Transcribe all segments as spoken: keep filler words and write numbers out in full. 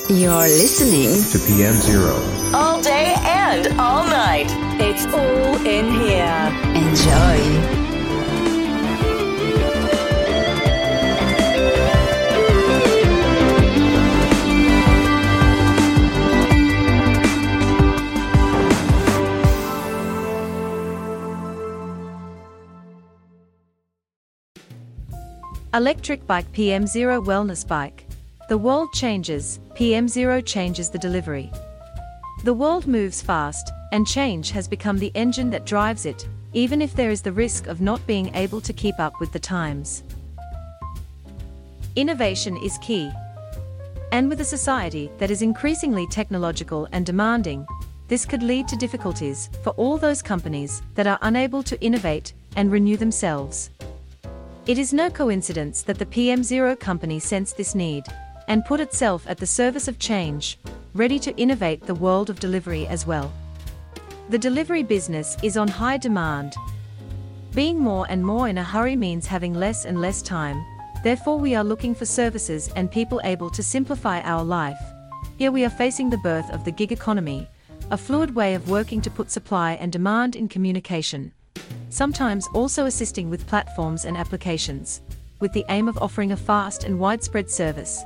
You're listening to P M zero. All day and all night. It's all in here. Enjoy. Electric bike P M zero wellness bike. The world changes, P M zero changes the delivery. The world moves fast, and change has become the engine that drives it, even if there is the risk of not being able to keep up with the times. Innovation is key. And with a society that is increasingly technological and demanding, this could lead to difficulties for all those companies that are unable to innovate and renew themselves. It is no coincidence that the P M zero company sensed this need and put itself at the service of change, ready to innovate the world of delivery as well. The delivery business is on high demand. Being more and more in a hurry means having less and less time, therefore we are looking for services and people able to simplify our life. Here we are facing the birth of the gig economy, a fluid way of working to put supply and demand in communication. Sometimes also assisting with platforms and applications, with the aim of offering a fast and widespread service.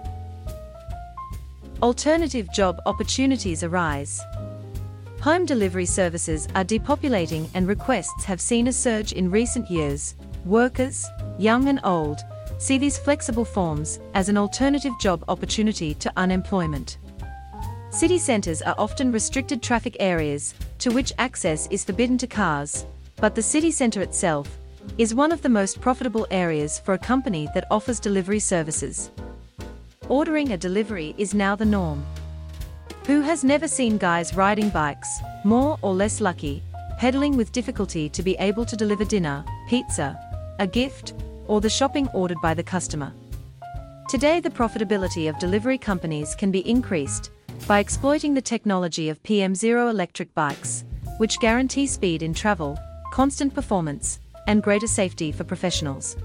Alternative job opportunities arise. Home delivery services are depopulating and requests have seen a surge in recent years. Workers, young and old, see these flexible forms as an alternative job opportunity to unemployment. City centres are often restricted traffic areas, to which access is forbidden to cars. But the city centre itself is one of the most profitable areas for a company that offers delivery services. Ordering a delivery is now the norm. Who has never seen guys riding bikes, more or less lucky, pedaling with difficulty to be able to deliver dinner, pizza, a gift, or the shopping ordered by the customer? Today the profitability of delivery companies can be increased by exploiting the technology of P M zero electric bikes, which guarantee speed in travel, constant performance, and greater safety for professionals.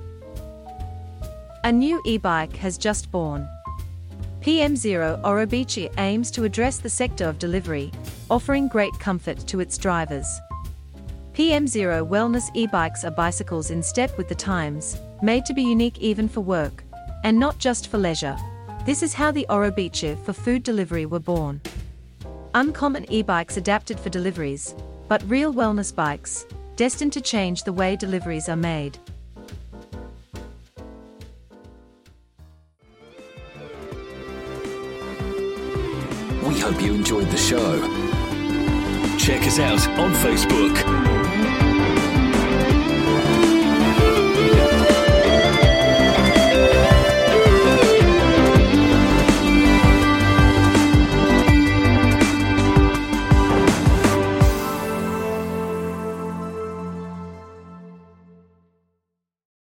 A new e-bike has just born. P M zero Orobici aims to address the sector of delivery, offering great comfort to its drivers. P M zero wellness e-bikes are bicycles in step with the times, made to be unique even for work, and not just for leisure. This is how the Orobici for food delivery were born. Uncommon e-bikes adapted for deliveries, but real wellness bikes, destined to change the way deliveries are made. We hope you enjoyed the show. Check us out on Facebook.